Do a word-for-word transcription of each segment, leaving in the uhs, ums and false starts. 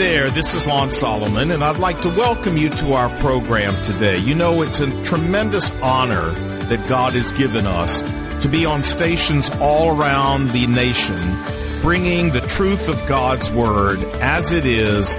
there, this is Lon Solomon, and I'd like to welcome you to our program today. You know, it's a tremendous honor that God has given us to be on stations all around the nation, bringing the truth of God's Word as it is,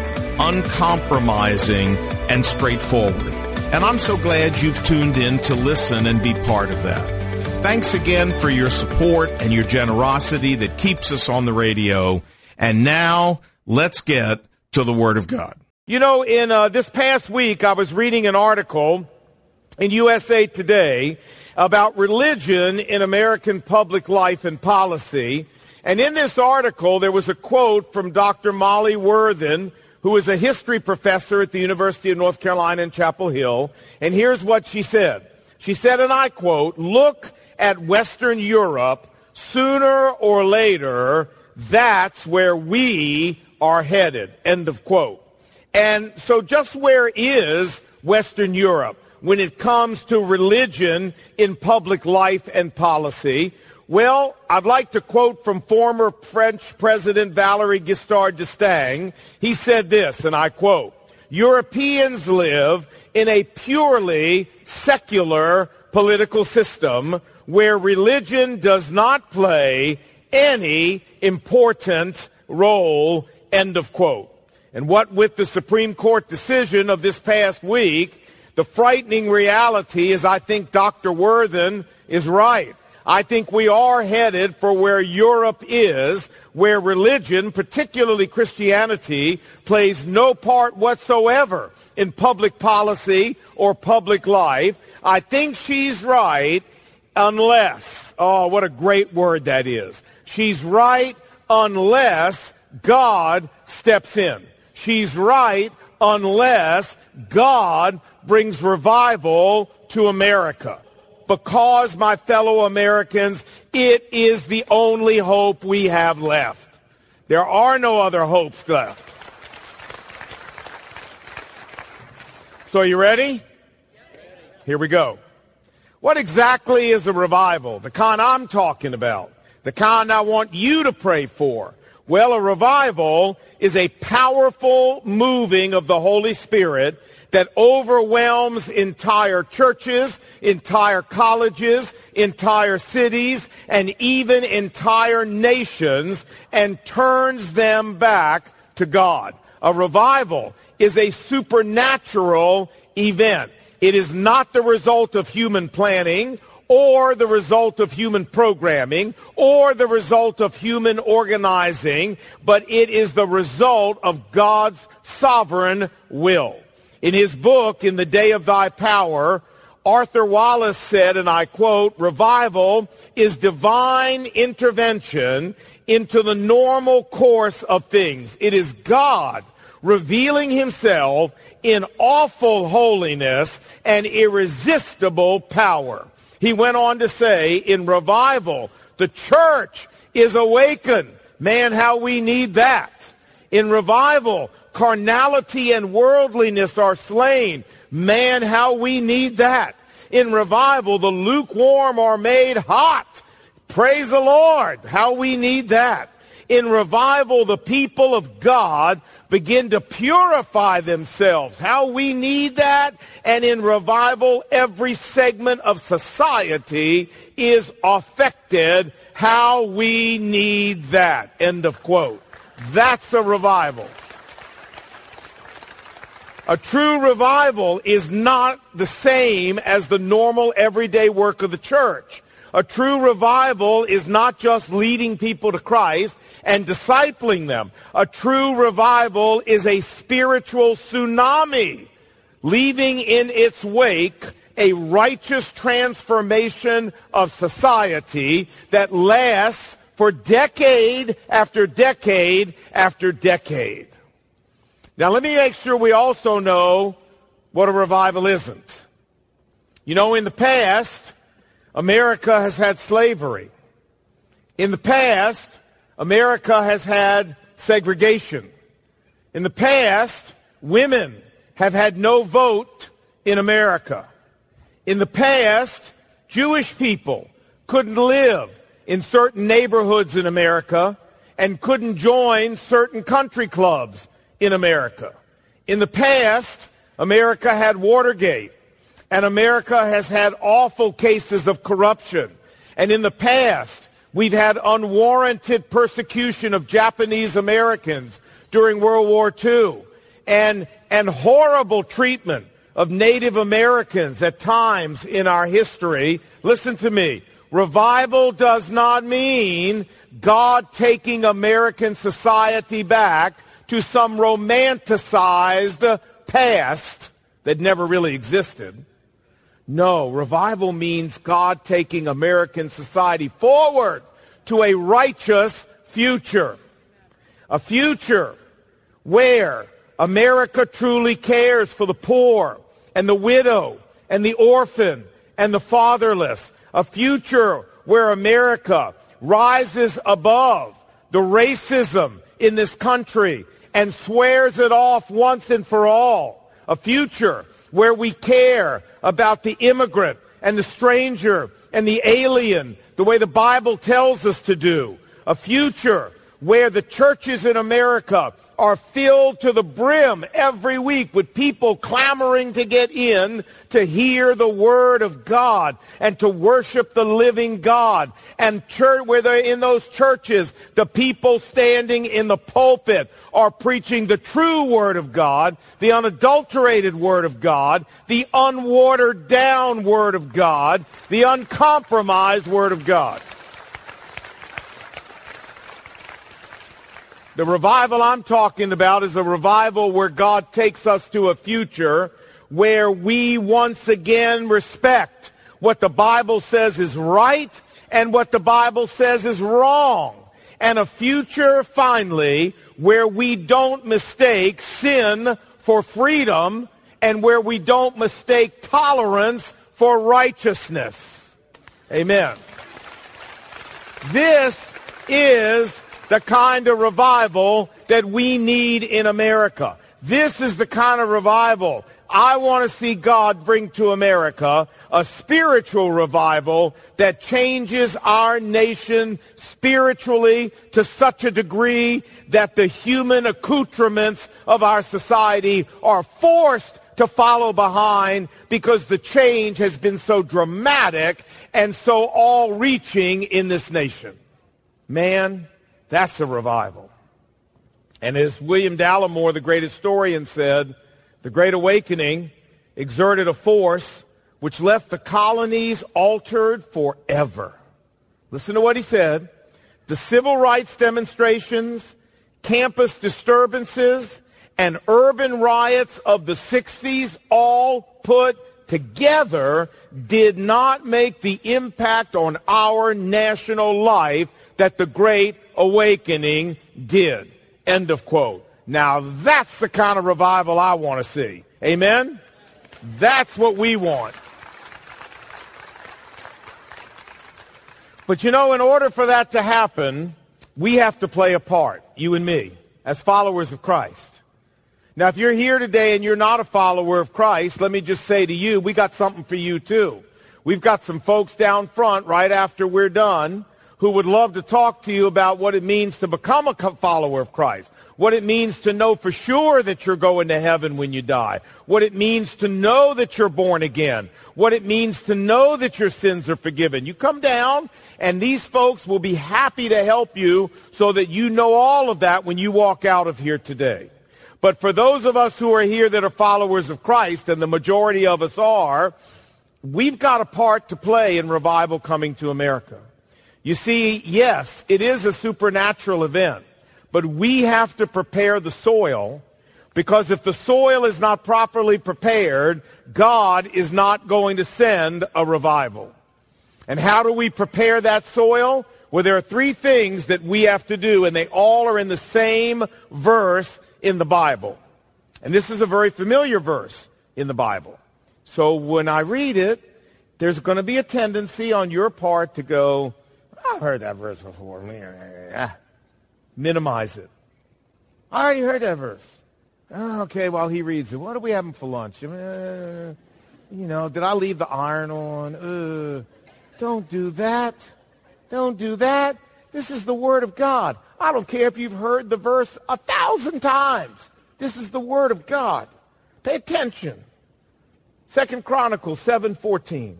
uncompromising and straightforward. And I'm so glad you've tuned in to listen and be part of that. Thanks again for your support and your generosity that keeps us on the radio. And now, let's get to the Word of God. You know, in uh, this past week, I was reading an article in U S A Today about religion in American public life and policy. And in this article, there was a quote from Doctor Molly Worthen, who is a history professor at the University of North Carolina in Chapel Hill. And here's what she said. She said, and I quote, "Look at Western Europe. Sooner or later, that's where we are headed," end of quote. And so just where is Western Europe when it comes to religion in public life and policy? Well, I'd like to quote from former French President Valéry Giscard d'Estaing. He said this, and I quote, "Europeans live in a purely secular political system where religion does not play any important role," end of quote. And what with the Supreme Court decision of this past week, the frightening reality is I think Doctor Worthen is right. I think we are headed for where Europe is, where religion, particularly Christianity, plays no part whatsoever in public policy or public life. I think she's right unless, oh, what a great word that is. She's right unless God steps in. She's right unless God brings revival to America. Because, my fellow Americans, it is the only hope we have left. There are no other hopes left. So are you ready? Here we go. What exactly is a revival? The kind I'm talking about. The kind I want you to pray for. Well, a revival is a powerful moving of the Holy Spirit that overwhelms entire churches, entire colleges, entire cities, and even entire nations and turns them back to God. A revival is a supernatural event. It is not the result of human planning or the result of human programming, or the result of human organizing, but it is the result of God's sovereign will. In his book, In the Day of Thy Power, Arthur Wallace said, and I quote, "Revival is divine intervention into the normal course of things. It is God revealing himself in awful holiness and irresistible power." He went on to say, in revival, the church is awakened. Man, how we need that. In revival, carnality and worldliness are slain. Man, how we need that. In revival, the lukewarm are made hot. Praise the Lord. How we need that. In revival, the people of God begin to purify themselves. How we need that. And in revival, every segment of society is affected. How we need that. End of quote. That's a revival. A true revival is not the same as the normal everyday work of the church. A true revival is not just leading people to Christ and discipling them. A true revival is a spiritual tsunami, leaving in its wake a righteous transformation of society that lasts for decade after decade after decade. Now, let me make sure we also know what a revival isn't. You know, in the past, America has had slavery. In the past, America has had segregation. In the past, women have had no vote in America. In the past, Jewish people couldn't live in certain neighborhoods in America and couldn't join certain country clubs in America. In the past, America had Watergate, and America has had awful cases of corruption. And in the past, we've had unwarranted persecution of Japanese Americans during World War Two, and, and horrible treatment of Native Americans at times in our history. Listen to me. Revival does not mean God taking American society back to some romanticized past that never really existed. No, revival means God taking American society forward to a righteous future. A future where America truly cares for the poor and the widow and the orphan and the fatherless. A future where America rises above the racism in this country and swears it off once and for all. A future where we care about the immigrant and the stranger and the alien the way the Bible tells us to do. A future where the churches in America are filled to the brim every week with people clamoring to get in to hear the Word of God and to worship the living God. And church, where they're in those churches, the people standing in the pulpit are preaching the true Word of God, the unadulterated Word of God, the unwatered down Word of God, the uncompromised Word of God. The revival I'm talking about is a revival where God takes us to a future where we once again respect what the Bible says is right and what the Bible says is wrong. And a future, finally, where we don't mistake sin for freedom and where we don't mistake tolerance for righteousness. Amen. This is the kind of revival that we need in America. This is the kind of revival I want to see God bring to America, a spiritual revival that changes our nation spiritually to such a degree that the human accoutrements of our society are forced to follow behind because the change has been so dramatic and so all-reaching in this nation. Man, that's a revival. And as William Dallimore, the great historian, said, the Great Awakening exerted a force which left the colonies altered forever. Listen to what he said. The civil rights demonstrations, campus disturbances, and urban riots of the sixties all put together did not make the impact on our national life that the Great Awakening did. End of quote. Now that's the kind of revival I want to see. Amen? That's what we want. But you know, in order for that to happen, we have to play a part, you and me, as followers of Christ. Now, if you're here today and you're not a follower of Christ, let me just say to you, we got something for you too. We've got some folks down front right after we're done who would love to talk to you about what it means to become a follower of Christ, what it means to know for sure that you're going to heaven when you die, what it means to know that you're born again, what it means to know that your sins are forgiven. You come down, and these folks will be happy to help you so that you know all of that when you walk out of here today. But for those of us who are here that are followers of Christ, and the majority of us are, we've got a part to play in revival coming to America. You see, yes, it is a supernatural event, but we have to prepare the soil, because if the soil is not properly prepared, God is not going to send a revival. And how do we prepare that soil? Well, there are three things that we have to do, and they all are in the same verse in the Bible. And this is a very familiar verse in the Bible. So when I read it, there's going to be a tendency on your part to go, I've heard that verse before. Minimize it. I already heard that verse. Oh, okay, while he reads it. What are we having for lunch? Uh, you know, did I leave the iron on? Uh, don't do that. Don't do that. This is the Word of God. I don't care if you've heard the verse a thousand times. This is the word of God. Pay attention. Second Chronicles seven fourteen.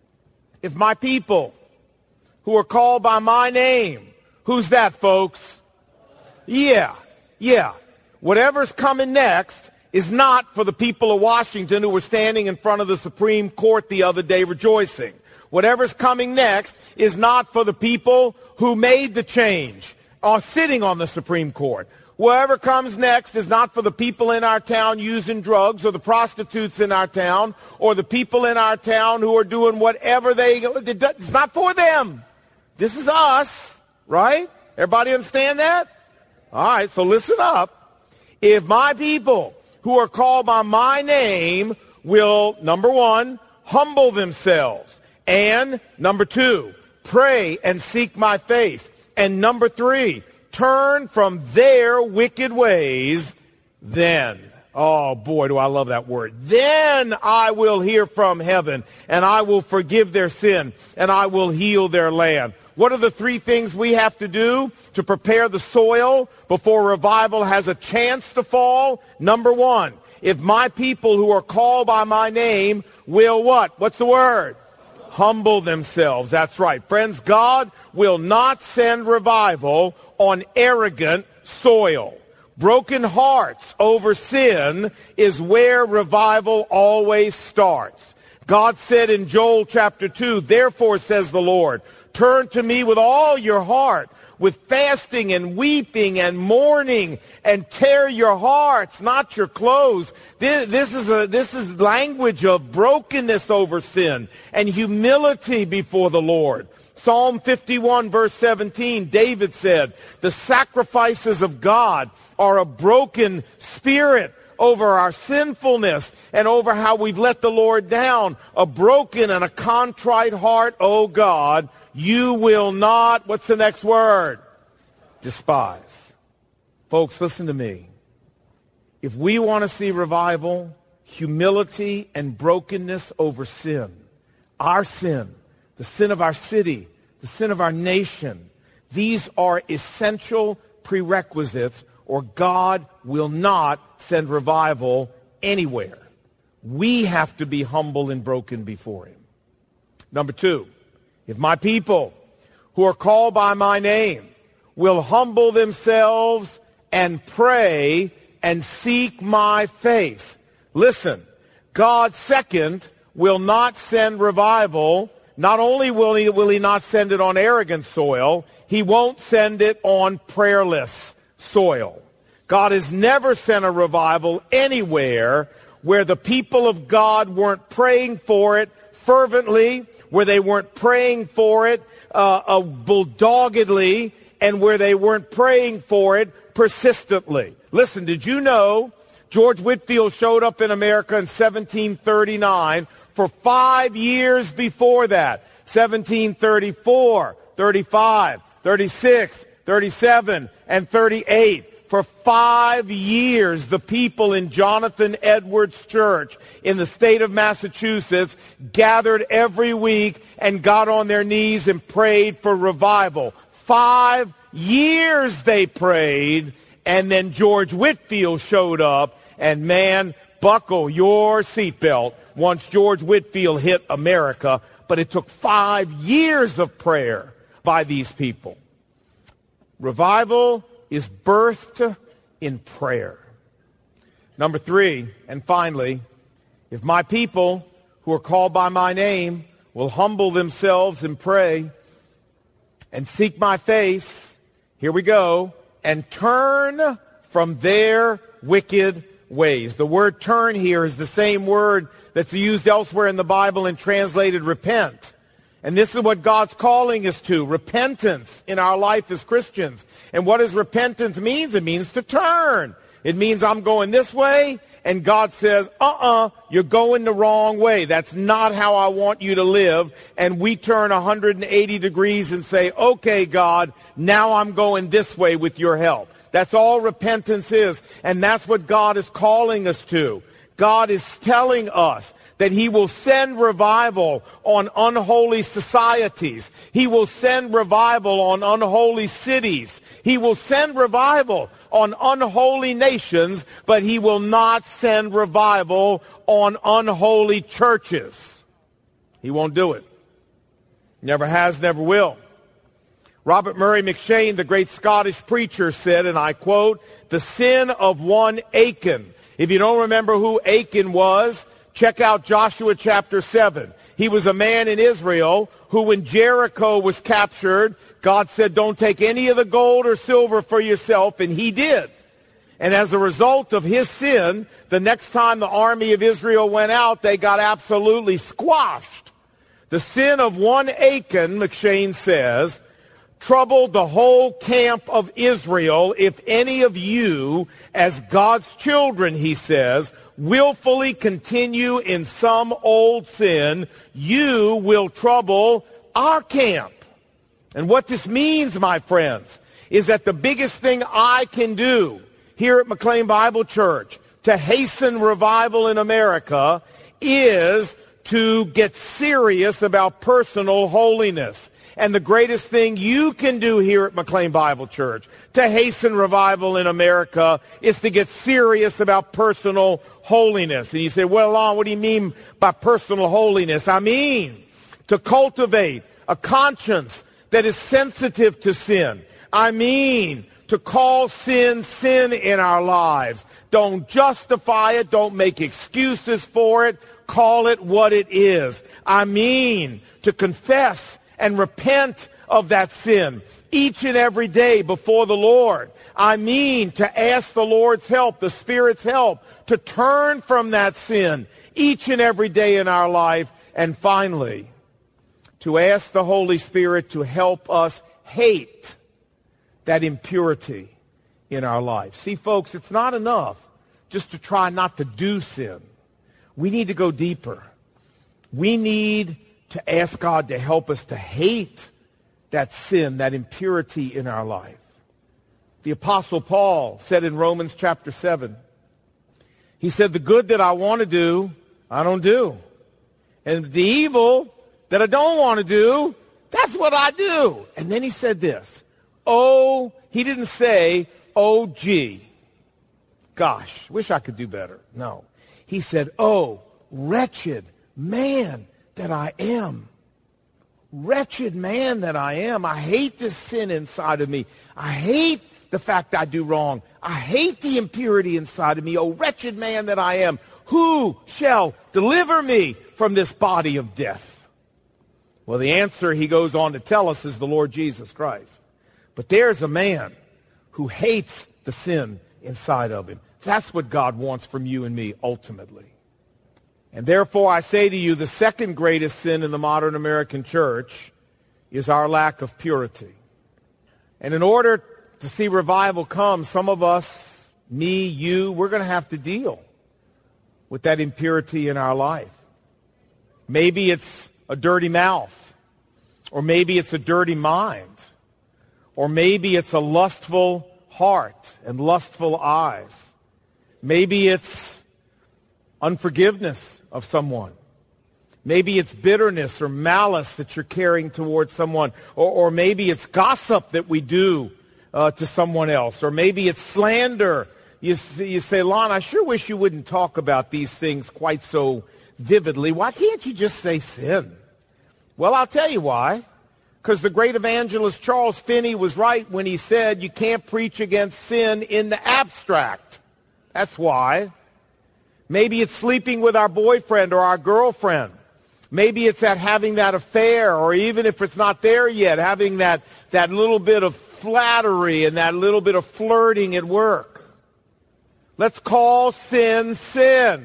If my people who are called by my name, who's that, folks? Yeah, yeah. Whatever's coming next is not for the people of Washington who were standing in front of the Supreme Court the other day rejoicing. Whatever's coming next is not for the people who made the change, are sitting on the Supreme Court. Whatever comes next is not for the people in our town using drugs, or the prostitutes in our town, or the people in our town who are doing whatever they... It's not for them. This is us, right? Everybody understand that? All right, so listen up. If my people who are called by my name will, number one, humble themselves, and number two, pray and seek my face, and number three, turn from their wicked ways, then, oh boy, do I love that word, then I will hear from heaven, and I will forgive their sin, and I will heal their land. What are the three things we have to do to prepare the soil before revival has a chance to fall? Number one, if my people who are called by my name will what? What's the word? Humble themselves. That's right. Friends, God will not send revival on arrogant soil. Broken hearts over sin is where revival always starts. God said in Joel chapter two, therefore says the Lord, turn to me with all your heart, with fasting and weeping and mourning, and tear your hearts, not your clothes. This, this is a, this is language of brokenness over sin and humility before the Lord. Psalm fifty-one, verse seventeen, David said, the sacrifices of God are a broken spirit over our sinfulness and over how we've let the Lord down. A broken and a contrite heart, oh God, you will not, what's the next word? Despise. Folks, listen to me. If we want to see revival, humility and brokenness over sin, our sin, the sin of our city, the sin of our nation, these are essential prerequisites, or God will not send revival anywhere. We have to be humble and broken before him. Number two, if my people who are called by my name will humble themselves and pray and seek my face. Listen, God, second, will not send revival. Not only will he, will he not send it on arrogant soil, he won't send it on prayerless soil. God has never sent a revival anywhere where the people of God weren't praying for it fervently, where they weren't praying for it uh, uh, bulldoggedly, and where they weren't praying for it persistently. Listen, did you know George Whitefield showed up in America in seventeen thirty-nine? For five years before that, seventeen thirty-four, thirty-five, thirty-six, thirty-seven, and thirty-eight. For five years, the people in Jonathan Edwards Church in the state of Massachusetts gathered every week and got on their knees and prayed for revival. Five years they prayed, and then George Whitefield showed up, and man, buckle your seatbelt once George Whitefield hit America. But it took five years of prayer by these people. Revival is birthed in prayer. Number three, and finally, if my people who are called by my name will humble themselves and pray and seek my face, here we go, and turn from their wicked ways. The word turn here is the same word that's used elsewhere in the Bible and translated repent. And this is what God's calling us to, repentance in our life as Christians. And what does repentance mean? It means to turn. It means I'm going this way, and God says, uh-uh, you're going the wrong way. That's not how I want you to live. And we turn one hundred eighty degrees and say, okay, God, now I'm going this way with your help. That's all repentance is, and that's what God is calling us to. God is telling us that he will send revival on unholy societies. He will send revival on unholy cities. He will send revival on unholy nations, but he will not send revival on unholy churches. He won't do it. Never has, never will. Robert Murray McCheyne, the great Scottish preacher, said, and I quote, "The sin of one Achan." If you don't remember who Achan was, check out Joshua chapter seven. He was a man in Israel who, when Jericho was captured, God said, "Don't take any of the gold or silver for yourself," and he did. And as a result of his sin, the next time the army of Israel went out, they got absolutely squashed. The sin of one Achan, McCheyne says, troubled the whole camp of Israel. If any of you, as God's children, he says, willfully continue in some old sin, you will trouble our camp. And what this means, my friends, is that the biggest thing I can do here at McLean Bible Church to hasten revival in America is to get serious about personal holiness. And the greatest thing you can do here at McLean Bible Church to hasten revival in America is to get serious about personal holiness. And you say, well, Lon, what do you mean by personal holiness? I mean to cultivate a conscience that is sensitive to sin. I mean to call sin sin in our lives. Don't justify it. Don't make excuses for it. Call it what it is. I mean to confess and repent of that sin each and every day before the Lord. I mean to ask the Lord's help, the Spirit's help, to turn from that sin each and every day in our life. And finally, to ask the Holy Spirit to help us hate that impurity in our life. See, folks, it's not enough just to try not to do sin. We need to go deeper. We need to ask God to help us to hate that sin, that impurity in our life. The Apostle Paul said in Romans chapter seven, he said, the good that I want to do, I don't do. And the evil that I don't want to do, that's what I do. And then he said this, oh, he didn't say, oh, gee, gosh, wish I could do better. No. He said, oh, wretched man that I am. Wretched man that I am. I hate this sin inside of me. I hate the fact I do wrong. I hate the impurity inside of me. Oh, wretched man that I am. Who shall deliver me from this body of death? Well, the answer, he goes on to tell us, is the Lord Jesus Christ. But there's a man who hates the sin inside of him. That's what God wants from you and me ultimately. And therefore, I say to you, the second greatest sin in the modern American church is our lack of purity. And in order to see revival come, some of us, me, you, we're going to have to deal with that impurity in our life. Maybe it's a dirty mouth, or maybe it's a dirty mind, or maybe it's a lustful heart and lustful eyes. Maybe it's unforgiveness of someone. Maybe it's bitterness or malice that you're carrying towards someone. Or, or maybe it's gossip that we do uh, to someone else. Or maybe it's slander. You, you say, Lon, I sure wish you wouldn't talk about these things quite so vividly. Why can't you just say sin? Well, I'll tell you why. Because the great evangelist Charles Finney was right when he said you can't preach against sin in the abstract. That's why. Maybe it's sleeping with our boyfriend or our girlfriend. Maybe it's that having that affair, or even if it's not there yet, having that, that little bit of flattery and that little bit of flirting at work. Let's call sin sin.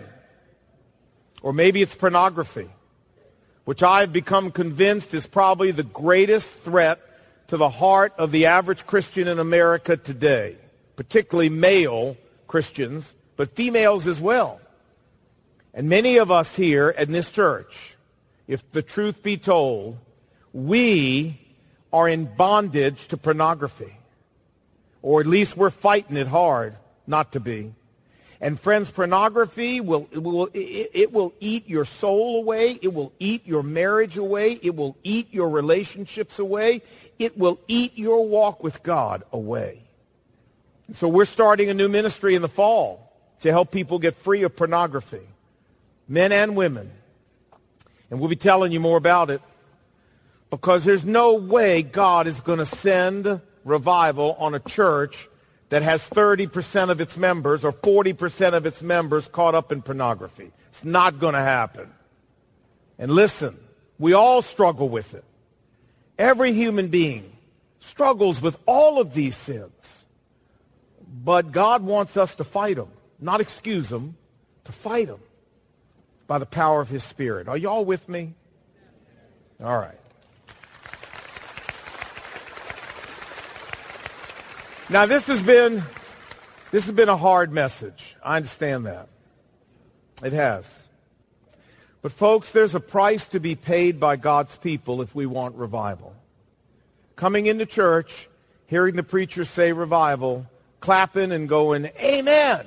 Or maybe it's pornography, which I've become convinced is probably the greatest threat to the heart of the average Christian in America today, particularly male Christians, but females as well. And many of us here in this church, if the truth be told, we are in bondage to pornography. Or at least we're fighting it hard not to be. And friends, pornography will, it will, it, it will eat your soul away. It will eat your marriage away. It will eat your relationships away. It will eat your walk with God away. So we're starting a new ministry in the fall to help people get free of pornography, men and women. And we'll be telling you more about it, because there's no way God is going to send revival on a church that has thirty percent of its members or forty percent of its members caught up in pornography. It's not going to happen. And listen, we all struggle with it. Every human being struggles with all of these sins. But God wants us to fight them, not excuse them, to fight them by the power of His Spirit. Are y'all with me? All right. Now, this has been this has been a hard message. I understand that. It has. But folks, there's a price to be paid by God's people if we want revival. Coming into church, hearing the preacher say revival, clapping and going, amen.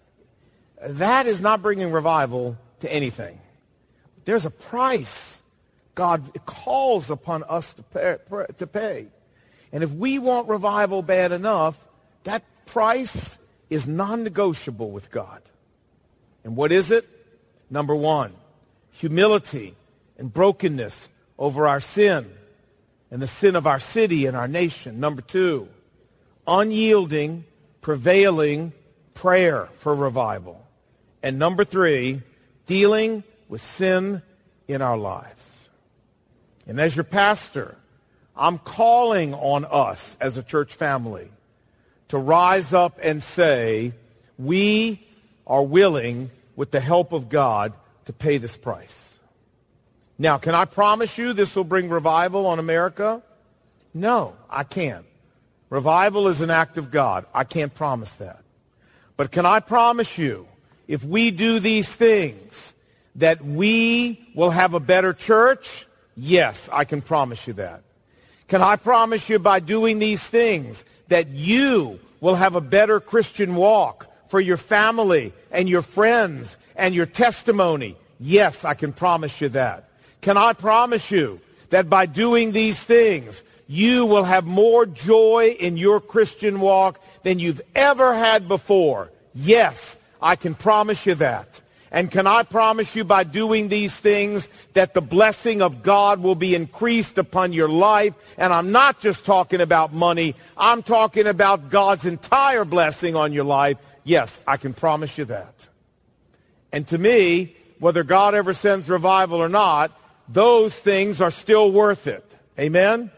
That is not bringing revival to anything. There's a price God calls upon us to pay. To pay. And if we want revival bad enough, that price is non-negotiable with God. And what is it? Number one, humility and brokenness over our sin and the sin of our city and our nation. Number two, unyielding, prevailing prayer for revival. And number three, dealing with sin in our lives. And as your pastor, I'm calling on us as a church family to rise up and say, we are willing, with the help of God, to pay this price. Now, can I promise you this will bring revival on America? No, I can't. Revival is an act of God. I can't promise that. But can I promise you, if we do these things, that we will have a better church? Yes, I can promise you that. Can I promise you by doing these things that you will have a better Christian walk for your family and your friends and your testimony? Yes, I can promise you that. Can I promise you that by doing these things, you will have more joy in your Christian walk than you've ever had before? Yes, I can promise you that. And can I promise you by doing these things that the blessing of God will be increased upon your life? And I'm not just talking about money. I'm talking about God's entire blessing on your life. Yes, I can promise you that. And to me, whether God ever sends revival or not, those things are still worth it. Amen?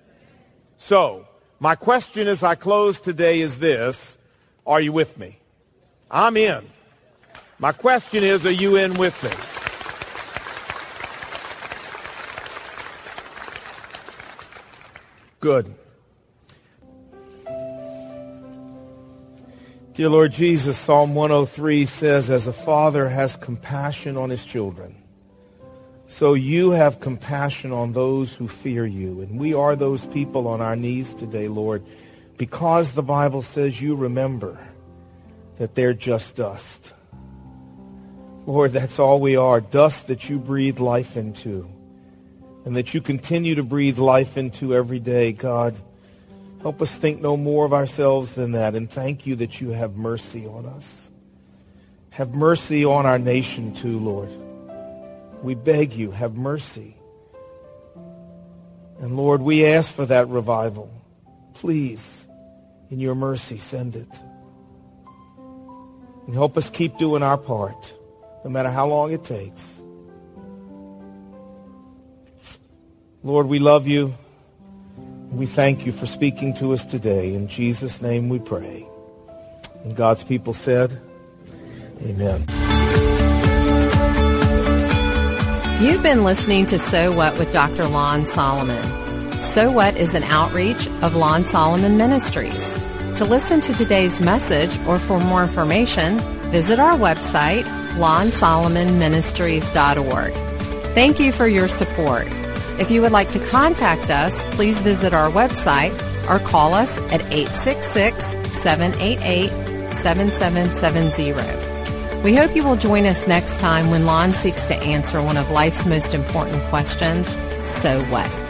So, my question as I close today is this. Are you with me? I'm in. My question is, are you in with me? Good. Dear Lord Jesus, Psalm one oh three says, as a father has compassion on his children, so you have compassion on those who fear you. And we are those people on our knees today, Lord, because the Bible says you remember that they're just dust. Lord, that's all we are, dust that you breathe life into and that you continue to breathe life into every day. God, help us think no more of ourselves than that, and thank you that you have mercy on us. Have mercy on our nation too, Lord. We beg you, have mercy. And Lord, we ask for that revival. Please, in your mercy, send it. And help us keep doing our part, no matter how long it takes. Lord, we love you. We thank you for speaking to us today. In Jesus' name we pray. And God's people said, amen. You've been listening to So What with Doctor Lon Solomon. So What is an outreach of Lon Solomon Ministries. To listen to today's message or for more information, visit our website, lon solomon ministries dot org. Thank you for your support. If you would like to contact us, please visit our website or call us at eight six six, seven eight eight, seven seven seven zero. We hope you will join us next time when Lon seeks to answer one of life's most important questions, so what?